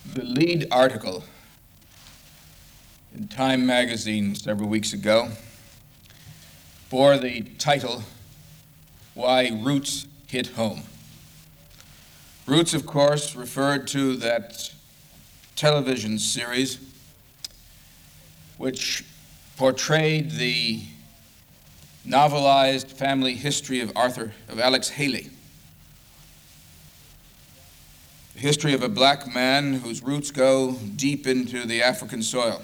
The lead article in Time magazine several weeks ago bore the title, "Why Roots Hit Home." Roots, of course, referred to that television series which portrayed the novelized family history of Alex Haley. The history of a black man whose roots go deep into the African soil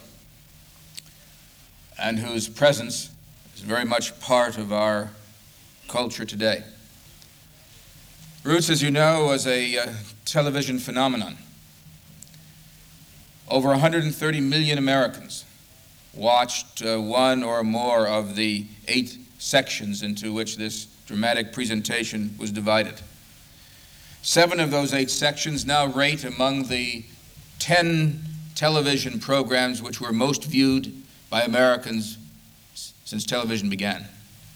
and whose presence is very much part of our culture today. Roots, as you know, was a television phenomenon. Over 130 million Americans watched one or more of the 8 sections into which this dramatic presentation was divided. 7 of those 8 sections now rate among the 10 television programs which were most viewed by Americans since television began.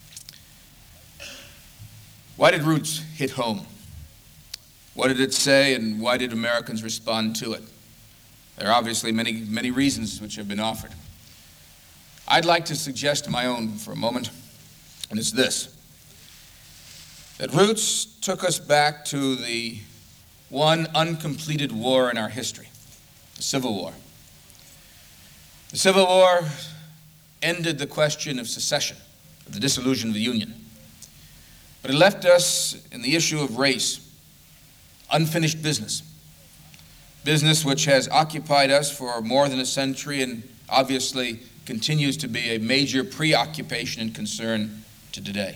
Why did Roots hit home? What did it say, and why did Americans respond to it? There are obviously many reasons which have been offered. I'd like to suggest my own for a moment, and it's this: that Roots took us back to the one uncompleted war in our history, the Civil War. The Civil War ended the question of secession, of the dissolution of the Union. But it left us in the issue of race, unfinished business which has occupied us for more than a century and obviously continues to be a major preoccupation and concern to today.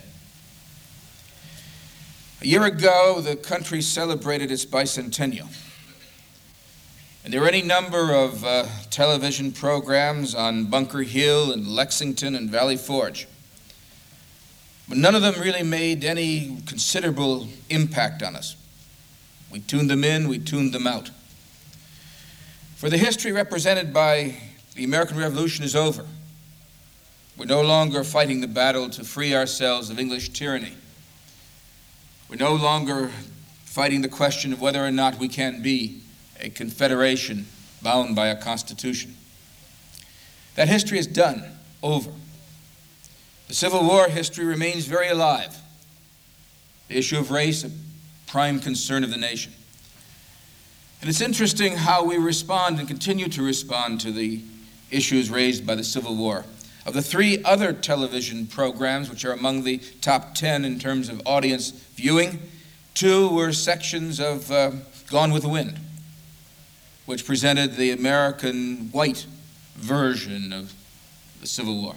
A year ago, the country celebrated its bicentennial. And there were any number of television programs on Bunker Hill and Lexington and Valley Forge. But none of them really made any considerable impact on us. We tuned them in, we tuned them out. For the history represented by the American Revolution is over. We're no longer fighting the battle to free ourselves of English tyranny. We're no longer fighting the question of whether or not we can be a confederation bound by a constitution. That history is done, over. The Civil War history remains very alive. The issue of race, a prime concern of the nation. And it's interesting how we respond and continue to respond to the issues raised by the Civil War. Of the 3 other television programs, which are among the top 10 in terms of audience viewing, 2 were sections of Gone with the Wind, which presented the American white version of the Civil War.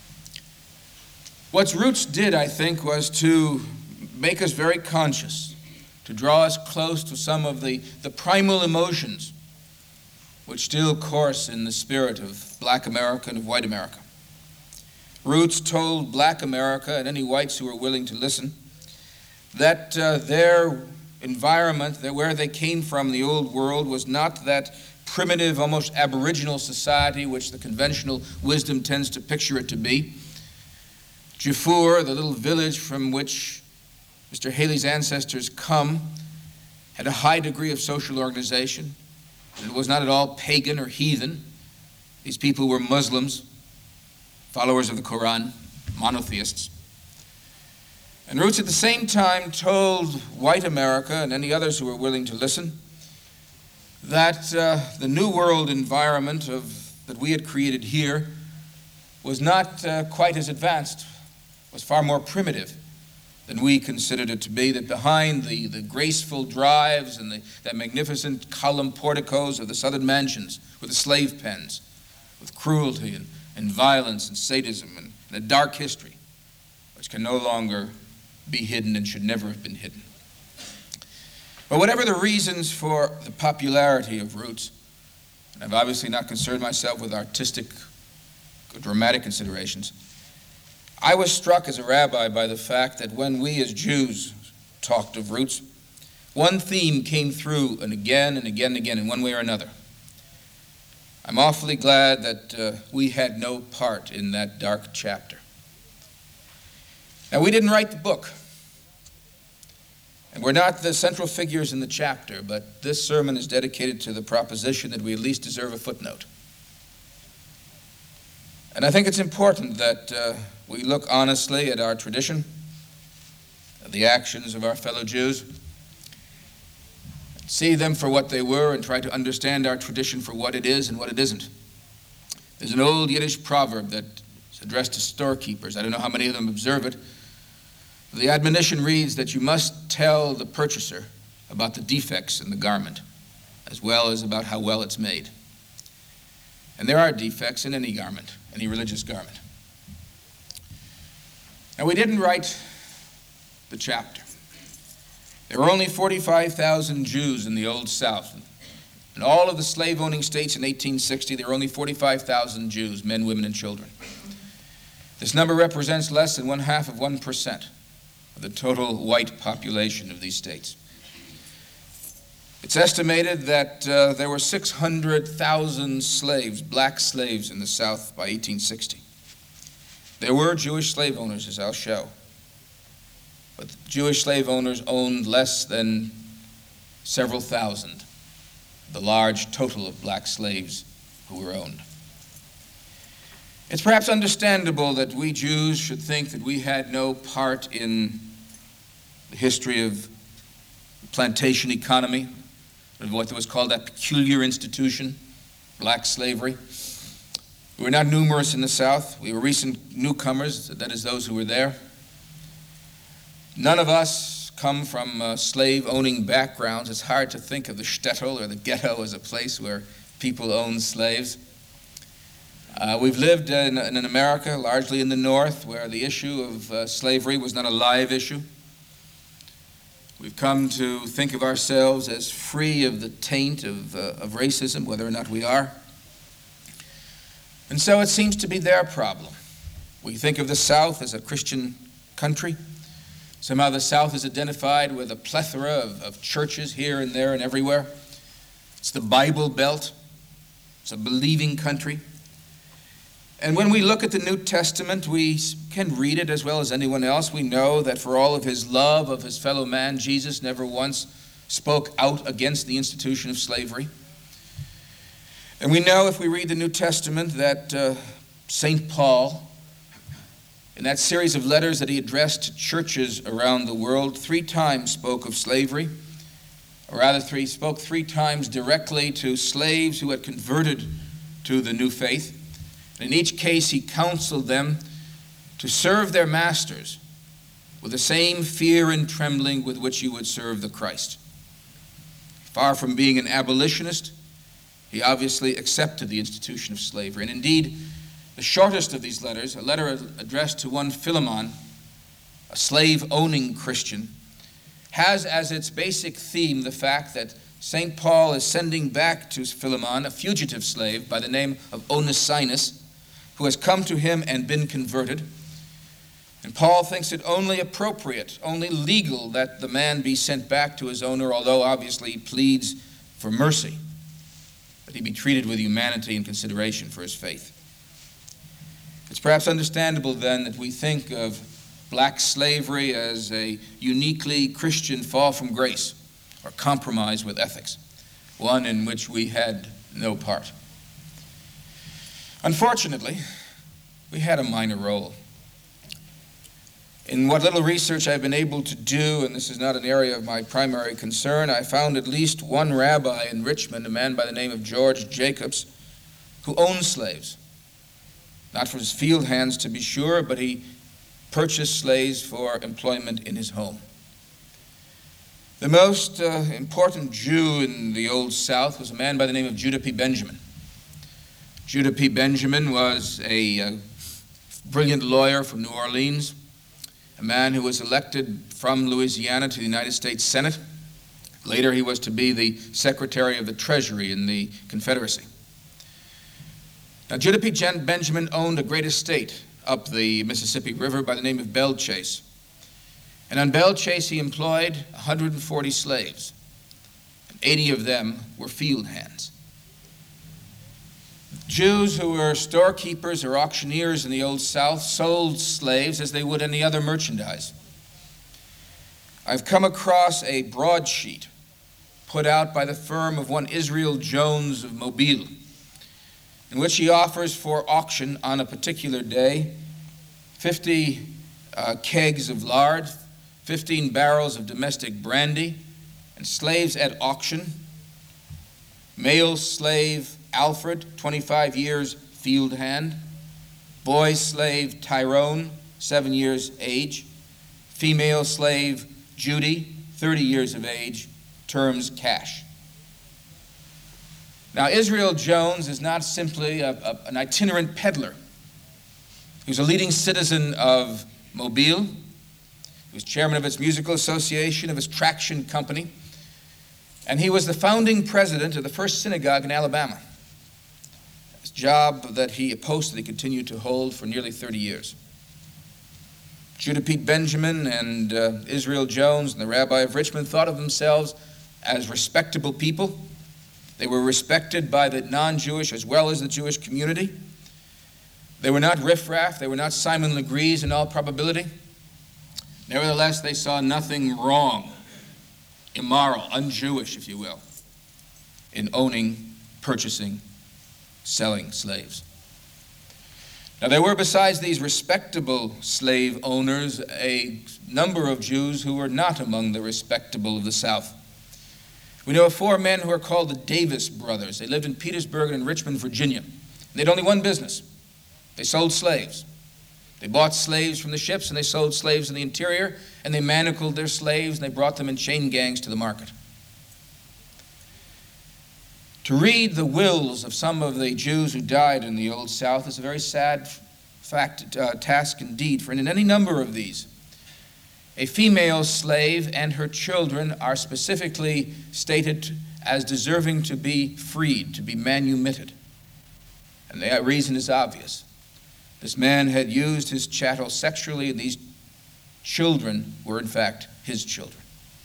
What Roots did, I think, was to make us very conscious, to draw us close to some of the primal emotions which still course in the spirit of black America and of white America. Roots told black America, and any whites who were willing to listen, that their environment, that where they came from, the old world, was not that primitive, almost aboriginal society which the conventional wisdom tends to picture it to be. Jafur, the little village from which Mr. Haley's ancestors come, had a high degree of social organization. It was not at all pagan or heathen. These people were Muslims, followers of the Quran, monotheists. And Roots at the same time told white America and any others who were willing to listen that the New World environment that we had created here was not quite as advanced, was far more primitive than we considered it to be, that behind the graceful drives and the magnificent column porticos of the southern mansions were the slave pens, with cruelty and violence and sadism and a dark history which can no longer be hidden and should never have been hidden. But whatever the reasons for the popularity of Roots, and I've obviously not concerned myself with artistic or dramatic considerations, I was struck as a rabbi by the fact that when we as Jews talked of Roots, one theme came through and again and again and again in one way or another. I'm awfully glad that we had no part in that dark chapter. Now, we didn't write the book. And we're not the central figures in the chapter, but this sermon is dedicated to the proposition that we at least deserve a footnote. And I think it's important that we look honestly at our tradition, at the actions of our fellow Jews, see them for what they were, and try to understand our tradition for what it is and what it isn't. There's an old Yiddish proverb that is addressed to storekeepers. I don't know how many of them observe it. The admonition reads that you must tell the purchaser about the defects in the garment, as well as about how well it's made. And there are defects in any garment, any religious garment. Now, we didn't write the chapter. There were only 45,000 Jews in the Old South. In all of the slave-owning states in 1860, there were only 45,000 Jews, men, women, and children. This number represents less than 0.5% of the total white population of these states. It's estimated that there were 600,000 slaves, black slaves, in the South by 1860. There were Jewish slave owners, as I'll show. But the Jewish slave owners owned less than several thousand, the large total of black slaves who were owned. It's perhaps understandable that we Jews should think that we had no part in the history of the plantation economy, of what was called that peculiar institution, black slavery. We were not numerous in the South. We were recent newcomers, that is, those who were there. None of us come from slave-owning backgrounds. It's hard to think of the shtetl or the ghetto as a place where people owned slaves. We've lived in America, largely in the North, where the issue of slavery was not a live issue. We've come to think of ourselves as free of the taint of racism, whether or not we are. And so it seems to be their problem. We think of the South as a Christian country. Somehow the South is identified with a plethora of churches here and there and everywhere. It's the Bible Belt. It's a believing country. And when we look at the New Testament, we can read it as well as anyone else. We know that for all of his love of his fellow man, Jesus never once spoke out against the institution of slavery. And we know, if we read the New Testament, that St. Paul, in that series of letters that he addressed to churches around the world, 3 times spoke of slavery, or rather spoke 3 times directly to slaves who had converted to the new faith. In each case, he counseled them to serve their masters with the same fear and trembling with which you would serve the Christ. Far from being an abolitionist, he obviously accepted the institution of slavery. And indeed, the shortest of these letters, a letter addressed to one Philemon, a slave-owning Christian, has as its basic theme the fact that St. Paul is sending back to Philemon a fugitive slave by the name of Onesimus, who has come to him and been converted. And Paul thinks it only appropriate, only legal, that the man be sent back to his owner, although obviously he pleads for mercy, that he be treated with humanity and consideration for his faith. It's perhaps understandable then that we think of black slavery as a uniquely Christian fall from grace or compromise with ethics, one in which we had no part. Unfortunately, we had a minor role. In what little research I've been able to do, and this is not an area of my primary concern, I found at least one rabbi in Richmond, a man by the name of George Jacobs, who owned slaves. Not for his field hands, to be sure, but he purchased slaves for employment in his home. The most important Jew in the Old South was a man by the name of Judah P. Benjamin. Judah P. Benjamin was a brilliant lawyer from New Orleans, a man who was elected from Louisiana to the United States Senate. Later, he was to be the Secretary of the Treasury in the Confederacy. Now, Judah P. Benjamin owned a great estate up the Mississippi River by the name of Belle Chase. And on Belle Chase, he employed 140 slaves. And 80 of them were field hands. Jews who were storekeepers or auctioneers in the Old South sold slaves as they would any other merchandise. I've come across a broadsheet put out by the firm of one Israel Jones of Mobile, in which he offers for auction on a particular day 50 kegs of lard, 15 barrels of domestic brandy, and slaves at auction. Male slave Alfred, 25 years, field hand. Boy slave Tyrone, 7 years age. Female slave Judy, 30 years of age, terms cash. Now, Israel Jones is not simply an itinerant peddler. He was a leading citizen of Mobile. He was chairman of its musical association, of its traction company, and he was the founding president of the first synagogue in Alabama, a job that he opposed that he continued to hold for nearly 30 years. Judah Pete Benjamin and Israel Jones and the rabbi of Richmond thought of themselves as respectable people. They were respected by the non-Jewish as well as the Jewish community. They were not riffraff. They were not Simon Legrees in all probability. Nevertheless, they saw nothing wrong, immoral, un-Jewish, if you will, in owning, purchasing, selling slaves. Now, there were, besides these respectable slave owners, a number of Jews who were not among the respectable of the South. We know of 4 men who are called the Davis brothers. They lived in Petersburg and in Richmond, Virginia. They had only one business. They sold slaves. They bought slaves from the ships, and they sold slaves in the interior, and they manacled their slaves, and they brought them in chain gangs to the market. To read the wills of some of the Jews who died in the Old South is a very sad task indeed, for in any number of these, a female slave and her children are specifically stated as deserving to be freed, to be manumitted. And the reason is obvious. This man had used his chattel sexually, and these children were, in fact, his children.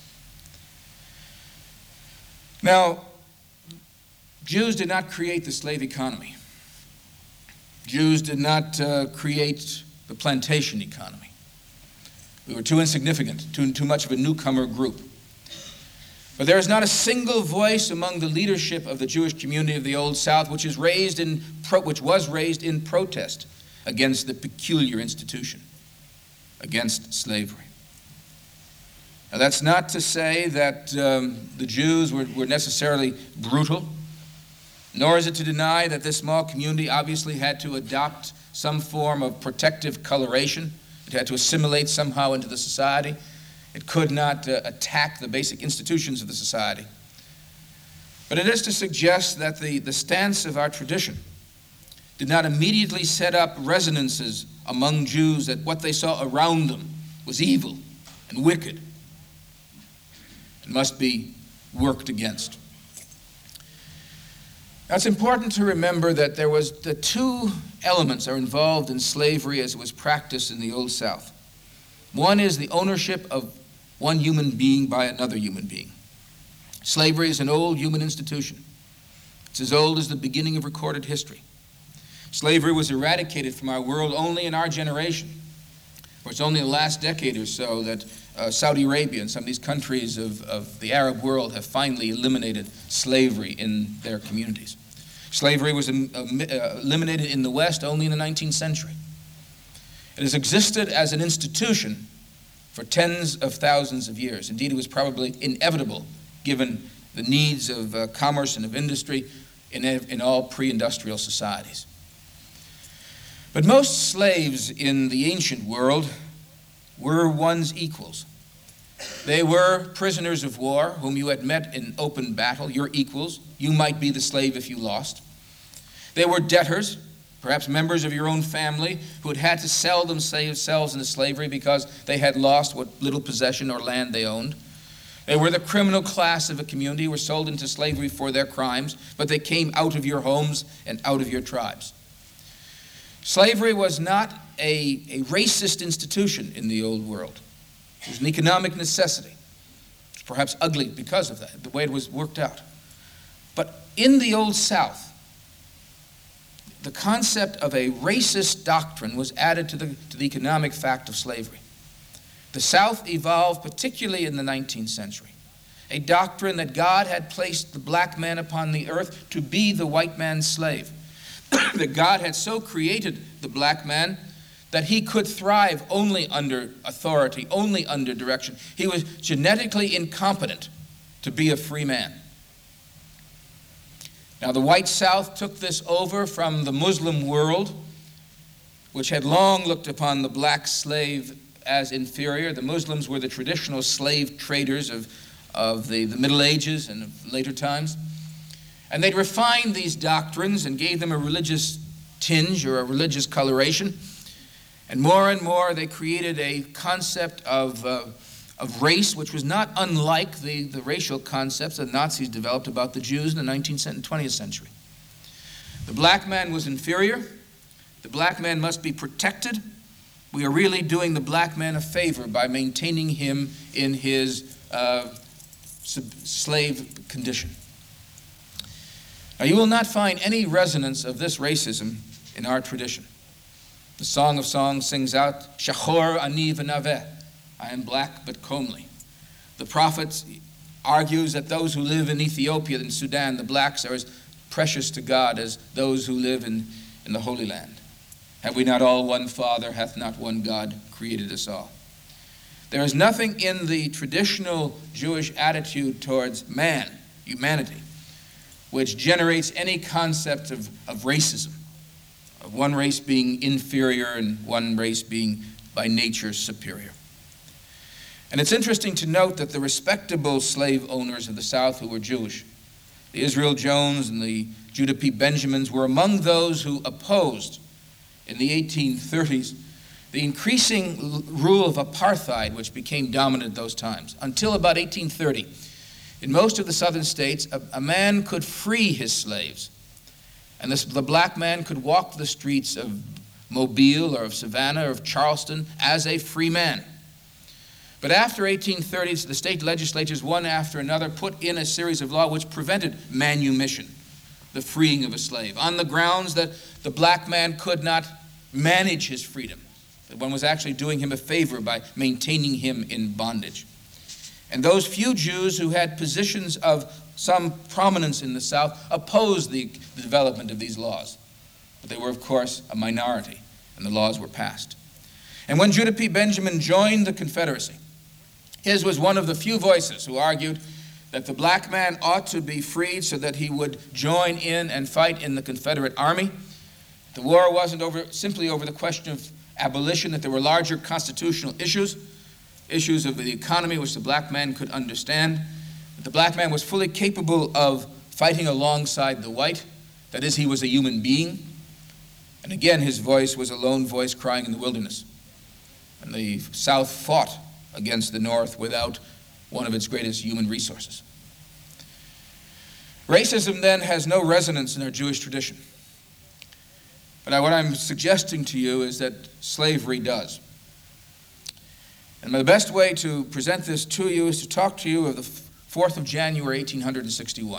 Now, Jews did not create the slave economy. Jews did not create the plantation economy. We were too insignificant, too much of a newcomer group. But there is not a single voice among the leadership of the Jewish community of the Old South which was raised in protest against the peculiar institution, against slavery. Now, that's not to say that the Jews were necessarily brutal, nor is it to deny that this small community obviously had to adopt some form of protective coloration. It had to assimilate somehow into the society. It could not attack the basic institutions of the society. But it is to suggest that the stance of our tradition did not immediately set up resonances among Jews that what they saw around them was evil and wicked and must be worked against. Now, it's important to remember that the 2 elements are involved in slavery as it was practiced in the Old South. One is the ownership of one human being by another human being. Slavery is an old human institution. It's as old as the beginning of recorded history. Slavery was eradicated from our world only in our generation. For it's only the last decade or so that Saudi Arabia and some of these countries of the Arab world have finally eliminated slavery in their communities. Slavery was eliminated in the West only in the 19th century. It has existed as an institution for tens of thousands of years. Indeed, it was probably inevitable given the needs of commerce and of industry in all pre-industrial societies. But most slaves in the ancient world were one's equals. They were prisoners of war whom you had met in open battle, your equals. You might be the slave if you lost. They were debtors, perhaps members of your own family, who had to sell themselves into slavery because they had lost what little possession or land they owned. They were the criminal class of a community who were sold into slavery for their crimes, but they came out of your homes and out of your tribes. Slavery was not a racist institution in the old world. It was an economic necessity. It's perhaps ugly because of that, the way it was worked out. But in the Old South, the concept of a racist doctrine was added to the economic fact of slavery. The South evolved, particularly in the 19th century, a doctrine that God had placed the black man upon the earth to be the white man's slave. That God had so created the black man that he could thrive only under authority, only under direction. He was genetically incompetent to be a free man. Now, the white South took this over from the Muslim world, which had long looked upon the black slave as inferior. The Muslims were the traditional slave traders of the Middle Ages and of later times. And they'd refined these doctrines and gave them a religious tinge or a religious coloration. And more they created a concept of race, which was not unlike the racial concepts that Nazis developed about the Jews in the 19th and 20th century. The black man was inferior. The black man must be protected. We are really doing the black man a favor by maintaining him in his slave condition. Now, you will not find any resonance of this racism in our tradition. The Song of Songs sings out, Shachor ani v'naveh, I am black but comely. The prophet argues that those who live in Ethiopia and Sudan, the blacks, are as precious to God as those who live in the Holy Land. Have we not all one Father? Hath not one God created us all? There is nothing in the traditional Jewish attitude towards man, humanity, which generates any concept of racism, of one race being inferior and one race being by nature superior. And it's interesting to note that the respectable slave owners of the South who were Jewish, the Israel Jones and the Judah P. Benjamins, were among those who opposed in the 1830s the increasing rule of apartheid which became dominant those times. Until about 1830, in most of the southern states, a man could free his slaves. And the black man could walk the streets of Mobile or of Savannah or of Charleston as a free man. But after 1830s, the state legislatures, one after another, put in a series of laws which prevented manumission, the freeing of a slave, on the grounds that the black man could not manage his freedom, that one was actually doing him a favor by maintaining him in bondage. And those few Jews who had positions of some prominence in the South opposed the development of these laws. But they were, of course, a minority, and the laws were passed. And when Judah P. Benjamin joined the Confederacy, his was one of the few voices who argued that the black man ought to be freed so that he would join in and fight in the Confederate Army. The war wasn't simply over the question of abolition, that there were larger constitutional issues of the economy which the black man could understand, that the black man was fully capable of fighting alongside the white, that is, he was a human being. And again, his voice was a lone voice crying in the wilderness. And the South fought against the North without one of its greatest human resources. Racism, then, has no resonance in our Jewish tradition. But what I'm suggesting to you is that slavery does. And the best way to present this to you is to talk to you of the 4th of January, 1861.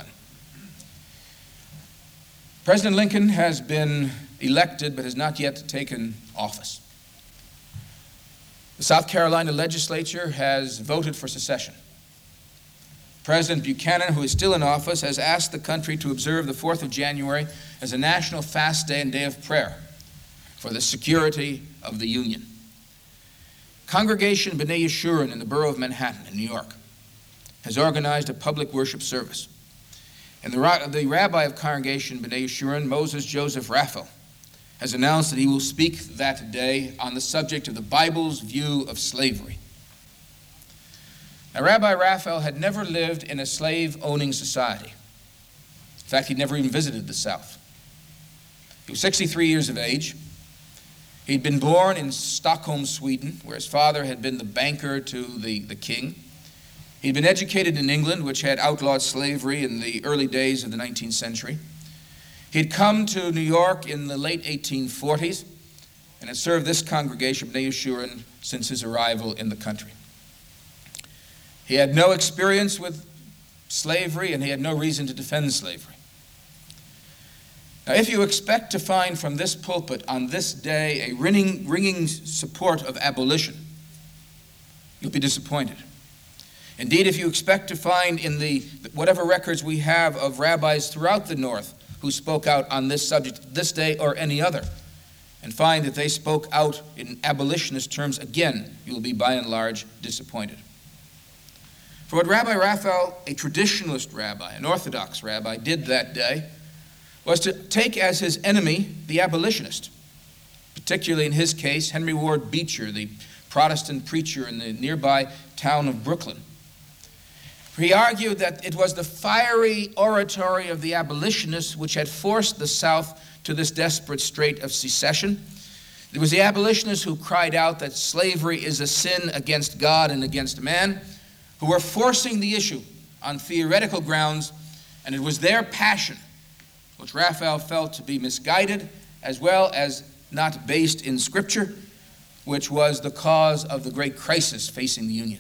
President Lincoln has been elected but has not yet taken office. The South Carolina legislature has voted for secession. President Buchanan, who is still in office, has asked the country to observe the 4th of January as a national fast day and day of prayer for the security of the Union. Congregation B'nai Yeshurun in the borough of Manhattan in New York has organized a public worship service. And the rabbi of Congregation B'nai Yeshurun, Moses Joseph Raphael, has announced that he will speak that day on the subject of the Bible's view of slavery. Now, Rabbi Raphael had never lived in a slave-owning society. In fact, he'd never even visited the South. He was 63 years of age. He'd been born in Stockholm, Sweden, where his father had been the banker to the king. He'd been educated in England, which had outlawed slavery in the early days of the 19th century. He'd come to New York in the late 1840s and had served this congregation, B'nai Yeshurun, since his arrival in the country. He had no experience with slavery, and he had no reason to defend slavery. Now, if you expect to find from this pulpit on this day a ringing support of abolition, you'll be disappointed. Indeed, if you expect to find in the whatever records we have of rabbis throughout the North who spoke out on this subject this day or any other, and find that they spoke out in abolitionist terms, again, you will be by and large disappointed. For what Rabbi Raphael, a traditionalist rabbi, an Orthodox rabbi, did that day was to take as his enemy the abolitionist, particularly in his case, Henry Ward Beecher, the Protestant preacher in the nearby town of Brooklyn. For he argued that it was the fiery oratory of the abolitionists which had forced the South to this desperate strait of secession. It was the abolitionists who cried out that slavery is a sin against God and against man, who were forcing the issue on theoretical grounds, and it was their passion, which Raphael felt to be misguided as well as not based in Scripture, which was the cause of the great crisis facing the Union.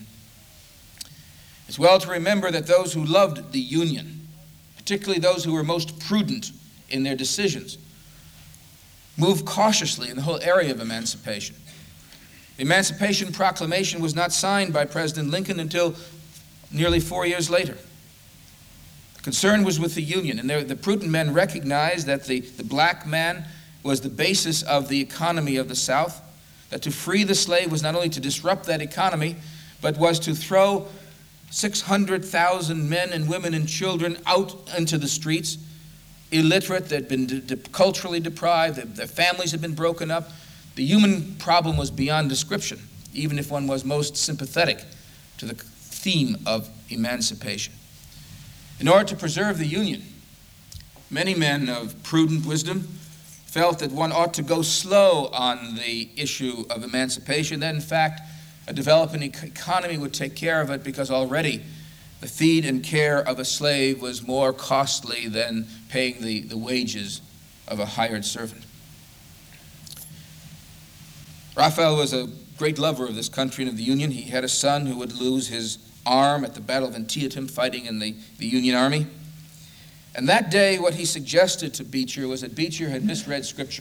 It's well to remember that those who loved the Union, particularly those who were most prudent in their decisions, moved cautiously in the whole area of emancipation. The Emancipation Proclamation was not signed by President Lincoln until nearly 4 years later. The concern was with the Union, and the prudent men recognized that the black man was the basis of the economy of the South, that to free the slave was not only to disrupt that economy, but was to throw 600,000 men and women and children out into the streets, illiterate, that had been culturally deprived, their families had been broken up. The human problem was beyond description, even if one was most sympathetic to the theme of emancipation. In order to preserve the Union, many men of prudent wisdom felt that one ought to go slow on the issue of emancipation, that in fact a developing economy would take care of it, because already the feed and care of a slave was more costly than paying the wages of a hired servant. Raphael was a great lover of this country and of the Union. He had a son who would lose his arm at the Battle of Antietam fighting in the Union Army. And that day, what he suggested to Beecher was that Beecher had misread Scripture.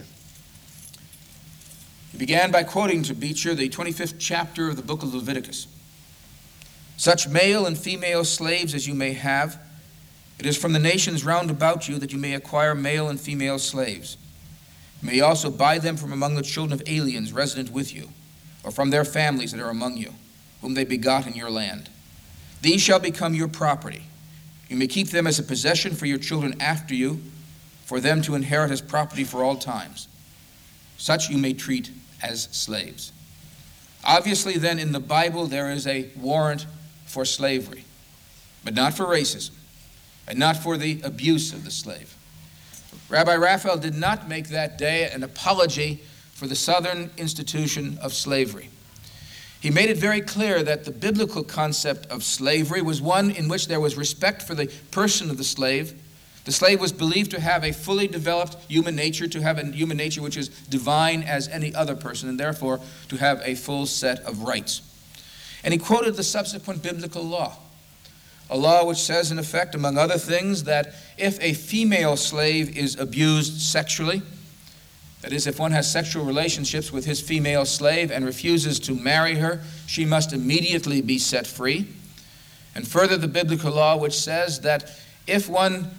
He began by quoting to Beecher the 25th chapter of the book of Leviticus. Such male and female slaves as you may have, it is from the nations round about you that you may acquire male and female slaves. You may also buy them from among the children of aliens resident with you, or from their families that are among you, whom they begot in your land. These shall become your property. You may keep them as a possession for your children after you, for them to inherit as property for all times. Such you may treat as slaves. Obviously, then, in the Bible, there is a warrant for slavery, but not for racism, and not for the abuse of the slave. Rabbi Raphael did not make that day an apology for the Southern institution of slavery. He made it very clear that the biblical concept of slavery was one in which there was respect for the person of the slave. The slave was believed to have a fully developed human nature, to have a human nature which is divine as any other person, and therefore to have a full set of rights. And he quoted the subsequent biblical law, a law which says, in effect, among other things, that if a female slave is abused sexually, that is, if one has sexual relationships with his female slave and refuses to marry her, she must immediately be set free. And further, the biblical law which says that if one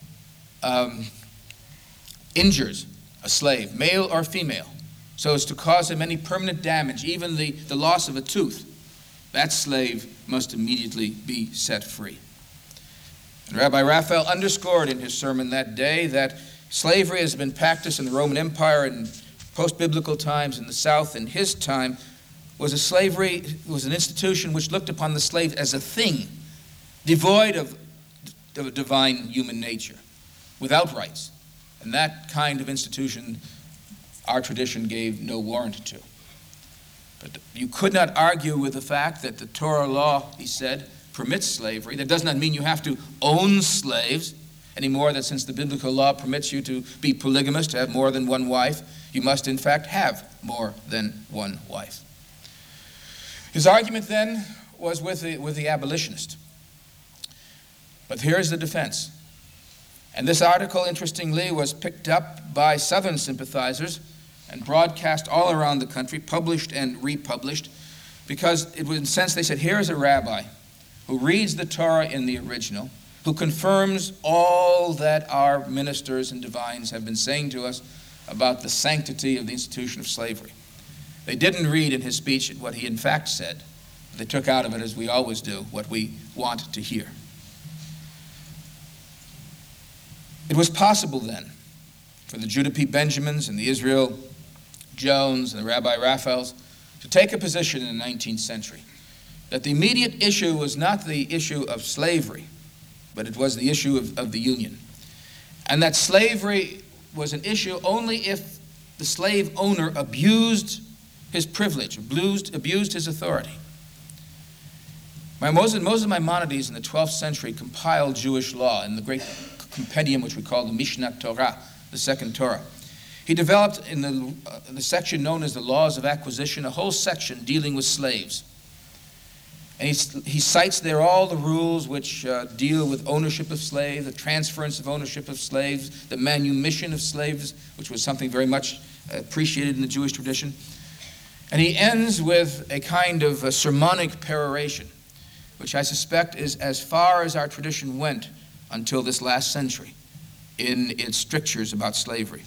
injures a slave, male or female, so as to cause him any permanent damage, even the loss of a tooth, that slave must immediately be set free. And Rabbi Raphael underscored in his sermon that day that slavery has been practiced in the Roman Empire in post-biblical times in the South. In his time, was an institution which looked upon the slave as a thing devoid of divine human nature, without rights. And that kind of institution our tradition gave no warrant to. But you could not argue with the fact that the Torah law, he said, permits slavery. That does not mean you have to own slaves any more than since the biblical law permits you to be polygamous, to have more than one wife, you must in fact have more than one wife. His argument then was with the abolitionist. But here's the defense. And this article, interestingly, was picked up by Southern sympathizers and broadcast all around the country, published and republished. because it was, in a sense, they said, here is a rabbi who reads the Torah in the original, who confirms all that our ministers and divines have been saying to us about the sanctity of the institution of slavery. They didn't read in his speech what he in fact said. They took out of it, as we always do, what we want to hear. It was possible then for the Judah P. Benjamins and the Israel Jones and the Rabbi Raphaels to take a position in the 19th century that the immediate issue was not the issue of slavery, but it was the issue of the Union. And that slavery was an issue only if the slave owner abused his privilege, abused his authority. Moses Maimonides in the 12th century compiled Jewish law in the great compendium which we call the Mishnah Torah, the second Torah. He developed in the section known as the Laws of Acquisition a whole section dealing with slaves. And he cites there all the rules which deal with ownership of slaves, the transference of ownership of slaves, the manumission of slaves, which was something very much appreciated in the Jewish tradition. And he ends with a kind of a sermonic peroration, which I suspect is as far as our tradition went until this last century in its strictures about slavery.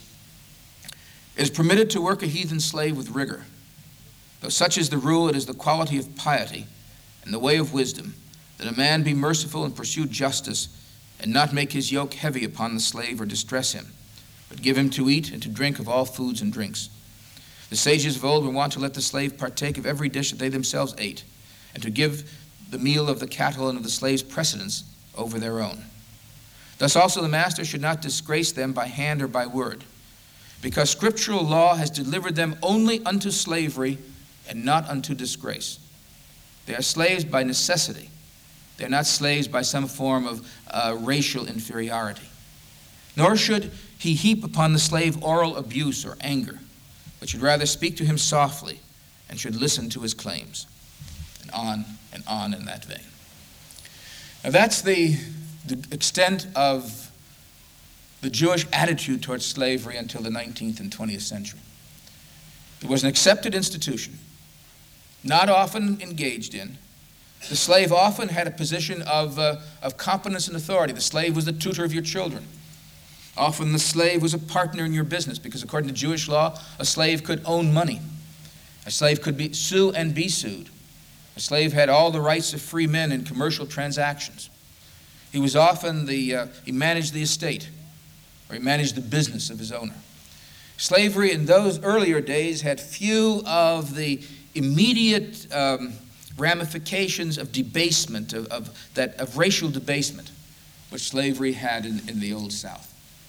It is permitted to work a heathen slave with rigor. Though such is the rule, it is the quality of piety and the way of wisdom, that a man be merciful and pursue justice, and not make his yoke heavy upon the slave or distress him, but give him to eat and to drink of all foods and drinks. The sages of old were wont to let the slave partake of every dish that they themselves ate, and to give the meal of the cattle and of the slaves precedence over their own. Thus also the master should not disgrace them by hand or by word, because scriptural law has delivered them only unto slavery and not unto disgrace. They are slaves by necessity. They are not slaves by some form of racial inferiority. Nor should he heap upon the slave oral abuse or anger, but should rather speak to him softly and should listen to his claims. And on in that vein. Now that's the extent of the Jewish attitude towards slavery until the 19th and 20th century. It was an accepted institution, not often engaged in. The slave often had a position of competence and authority. The slave was the tutor of your children. Often the slave was a partner in your business because according to Jewish law, a slave could own money. A slave could sue and be sued. A slave had all the rights of free men in commercial transactions. He was often he managed the estate, or he managed the business of his owner. Slavery in those earlier days had few of the immediate ramifications of debasement, of racial debasement, which slavery had in the Old South.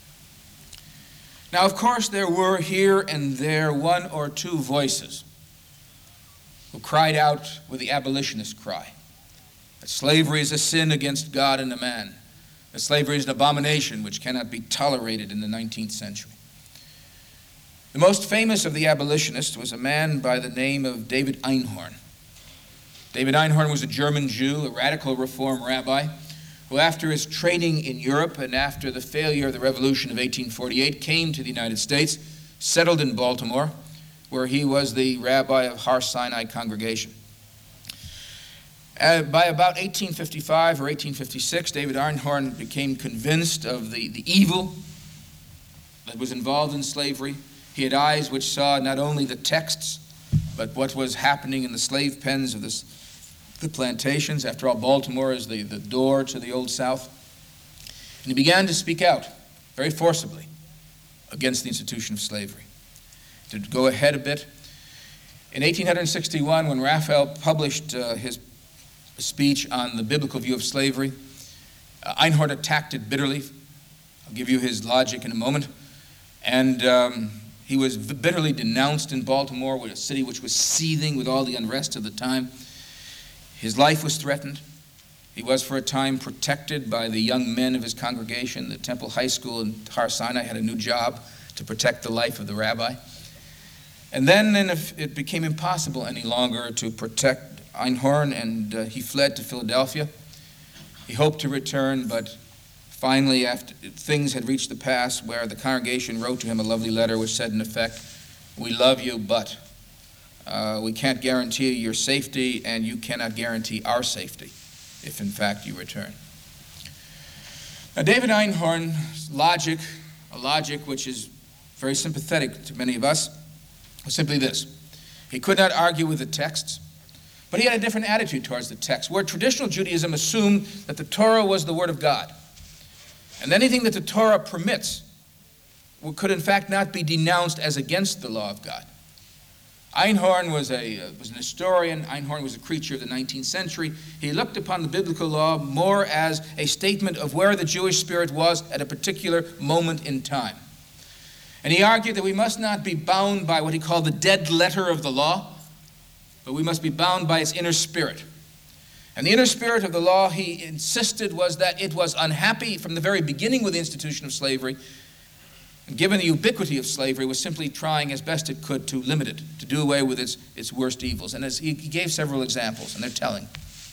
Now, of course, there were here and there one or two voices who cried out with the abolitionist cry, that slavery is a sin against God and a man, that slavery is an abomination which cannot be tolerated in the 19th century. The most famous of the abolitionists was a man by the name of David Einhorn. David Einhorn was a German Jew, a radical reform rabbi, who after his training in Europe and after the failure of the Revolution of 1848 came to the United States, settled in Baltimore, where he was the rabbi of Har Sinai congregation. By about 1855 or 1856, David Einhorn became convinced of the evil that was involved in slavery. He had eyes which saw not only the texts, but what was happening in the slave pens of the plantations. After all, Baltimore is the door to the Old South. And he began to speak out very forcibly against the institution of slavery. To go ahead a bit, in 1861, when Raphael published his speech on the biblical view of slavery, Einhorn attacked it bitterly. I'll give you his logic in a moment. And he was bitterly denounced in Baltimore, a city which was seething with all the unrest of the time. His life was threatened. He was for a time protected by the young men of his congregation. The Temple High School in Har Sinai had a new job to protect the life of the rabbi. And then it became impossible any longer to protect Einhorn, and he fled to Philadelphia. He hoped to return, but finally, after things had reached the pass where the congregation wrote to him a lovely letter which said, in effect, "We love you, but We can't guarantee your safety, and you cannot guarantee our safety if, in fact, you return. Now, David Einhorn's logic, a logic which is very sympathetic to many of us, was simply this. He could not argue with the texts, but he had a different attitude towards the text, where traditional Judaism assumed that the Torah was the Word of God, and anything that the Torah permits could in fact not be denounced as against the law of God. Einhorn was an historian. Einhorn was a creature of the 19th century. He looked upon the biblical law more as a statement of where the Jewish spirit was at a particular moment in time. And he argued that we must not be bound by what he called the dead letter of the law, but we must be bound by its inner spirit. And the inner spirit of the law, he insisted, was that it was unhappy from the very beginning with the institution of slavery, and given the ubiquity of slavery, was simply trying as best it could to limit it, to do away with its worst evils. And he gave several examples, and they're telling.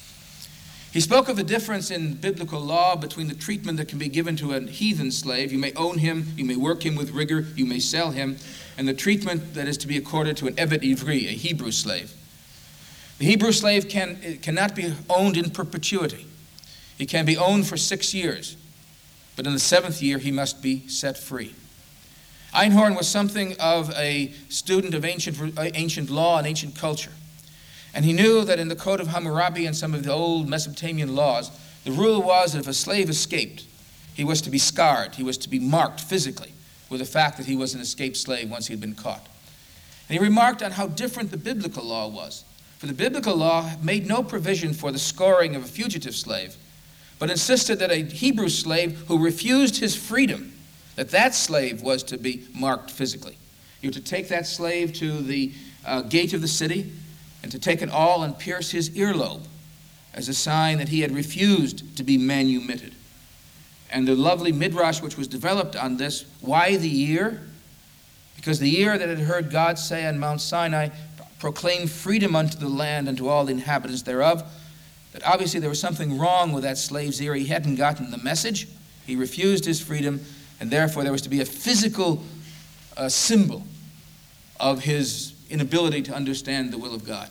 He spoke of the difference in biblical law between the treatment that can be given to a heathen slave. You may own him, you may work him with rigor, you may sell him, and the treatment that is to be accorded to an Evet Ivri, a Hebrew slave. The Hebrew slave cannot be owned in perpetuity. He can be owned for 6 years, but in the 7th year he must be set free. Einhorn was something of a student of ancient law and ancient culture. And he knew that in the Code of Hammurabi and some of the old Mesopotamian laws, the rule was that if a slave escaped, he was to be scarred, he was to be marked physically with the fact that he was an escaped slave once he had been caught. And he remarked on how different the biblical law was. For the biblical law made no provision for the scoring of a fugitive slave, but insisted that a Hebrew slave who refused his freedom, that slave was to be marked physically. You were to take that slave to the gate of the city and to take an awl and pierce his earlobe as a sign that he had refused to be manumitted. And the lovely midrash which was developed on this, why the year? Because the year that had heard God say on Mount Sinai, proclaim freedom unto the land and to all the inhabitants thereof, that obviously there was something wrong with that slave's ear. He hadn't gotten the message. He refused his freedom, and therefore there was to be a physical symbol of his inability to understand the will of God.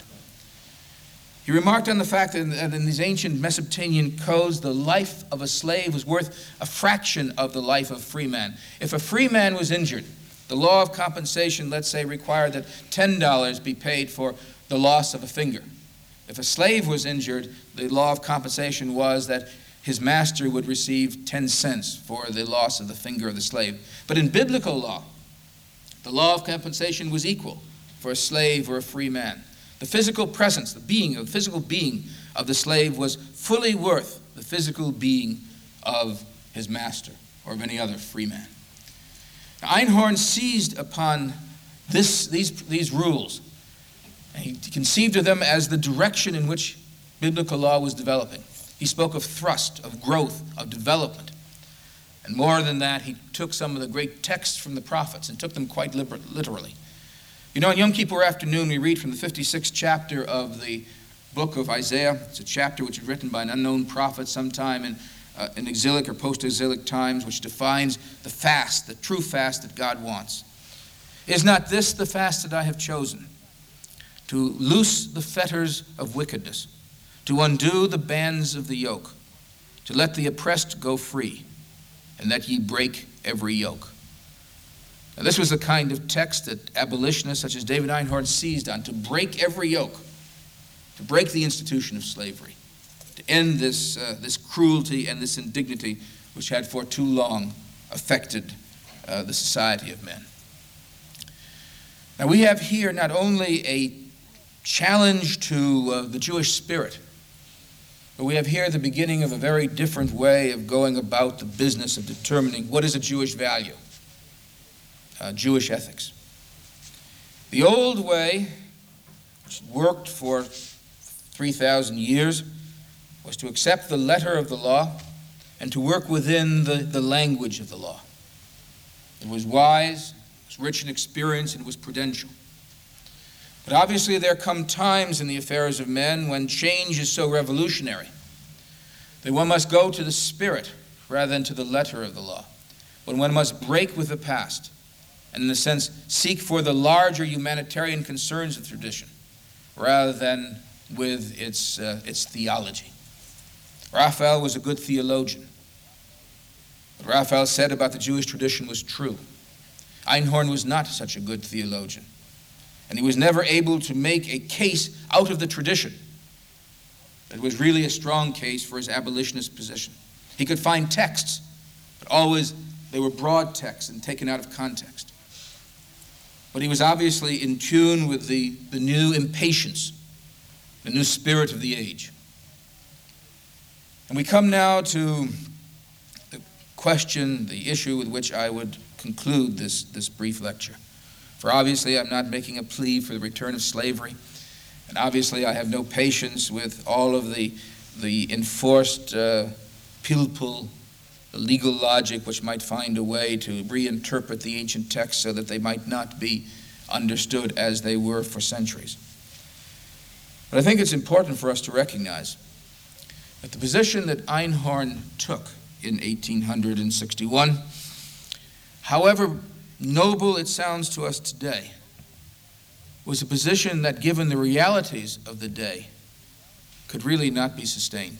He remarked on the fact that in these ancient Mesopotamian codes, the life of a slave was worth a fraction of the life of a free man. If a free man was injured, the law of compensation, let's say, required that $10 be paid for the loss of a finger. If a slave was injured, the law of compensation was that his master would receive 10 cents for the loss of the finger of the slave. But in biblical law, the law of compensation was equal for a slave or a free man. The physical presence, the physical being of the slave was fully worth the physical being of his master or of any other free man. Now, Einhorn seized upon these rules, and he conceived of them as the direction in which biblical law was developing. He spoke of thrust, of growth, of development. And more than that, he took some of the great texts from the prophets and took them quite literally. You know, on Yom Kippur afternoon, we read from the 56th chapter of the book of Isaiah. It's a chapter which was written by an unknown prophet sometime in exilic or post-exilic times, which defines the fast, the true fast that God wants. Is not this the fast that I have chosen? To loose the fetters of wickedness, to undo the bands of the yoke, to let the oppressed go free, and that ye break every yoke. Now, this was the kind of text that abolitionists such as David Einhorn seized on, to break every yoke, to break the institution of slavery, to end this cruelty and this indignity which had for too long affected the society of men. Now, we have here not only a challenge to the Jewish spirit, but we have here the beginning of a very different way of going about the business of determining what is a Jewish value, Jewish ethics. The old way, which worked for 3,000 years, was to accept the letter of the law and to work within the language of the law. It was wise, it was rich in experience, and it was prudential. But obviously there come times in the affairs of men when change is so revolutionary that one must go to the spirit rather than to the letter of the law, when one must break with the past and in a sense seek for the larger humanitarian concerns of the tradition rather than with its theology. Raphael was a good theologian. What Raphael said about the Jewish tradition was true. Einhorn was not such a good theologian, and he was never able to make a case out of the tradition that was really a strong case for his abolitionist position. He could find texts, but always they were broad texts and taken out of context. But he was obviously in tune with the new impatience, the new spirit of the age. And we come now to the question, the issue with which I would conclude this brief lecture. For obviously I'm not making a plea for the return of slavery, and obviously I have no patience with all of the enforced pilpul, the legal logic which might find a way to reinterpret the ancient texts so that they might not be understood as they were for centuries. But I think it's important for us to recognize that the position that Einhorn took in 1861, however noble it sounds to us today, was a position that, given the realities of the day, could really not be sustained.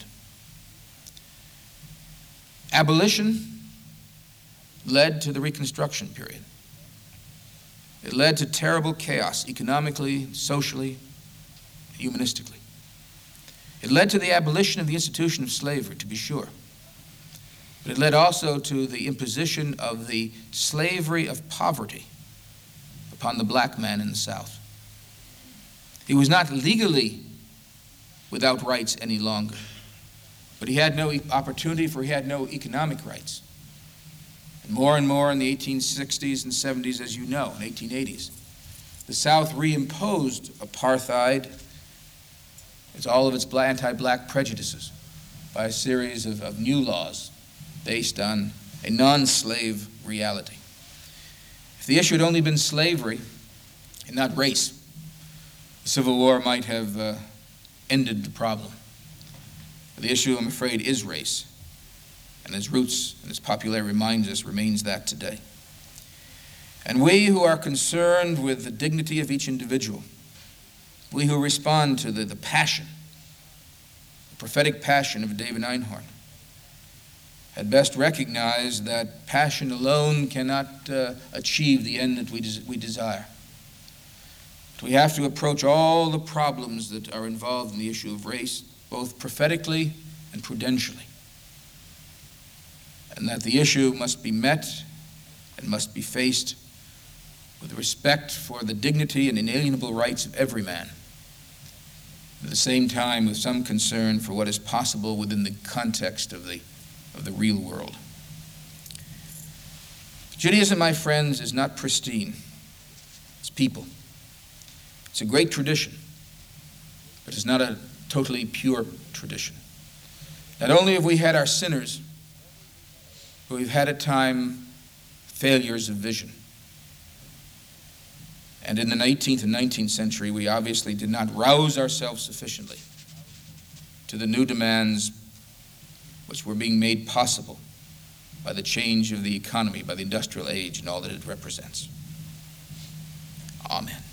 Abolition led to the Reconstruction period. It led to terrible chaos, economically, socially, humanistically. It led to the abolition of the institution of slavery, to be sure. But it led also to the imposition of the slavery of poverty upon the black man in the South. He was not legally without rights any longer, but he had no opportunity, for he had no economic rights. And more in the 1860s and 70s, as you know, in 1880s, the South reimposed apartheid, all of its anti-black prejudices, by a series of new laws based on a non-slave reality. If the issue had only been slavery and not race, the Civil War might have ended the problem. But the issue, I'm afraid, is race, and its roots, and its popularity reminds us, remains that today. And we who are concerned with the dignity of each individual, we who respond to the passion, the prophetic passion of David Einhorn, had best recognize that passion alone cannot achieve the end that we desire. But we have to approach all the problems that are involved in the issue of race, both prophetically and prudentially. And that the issue must be met and must be faced with respect for the dignity and inalienable rights of every man. At the same time, with some concern for what is possible within the context of the real world. Judaism, my friends, is not pristine. It's people. It's a great tradition, but it's not a totally pure tradition. Not only have we had our sinners, but we've had at times failures of vision. And in the 18th and 19th century, we obviously did not rouse ourselves sufficiently to the new demands which were being made possible by the change of the economy, by the industrial age and all that it represents. Amen.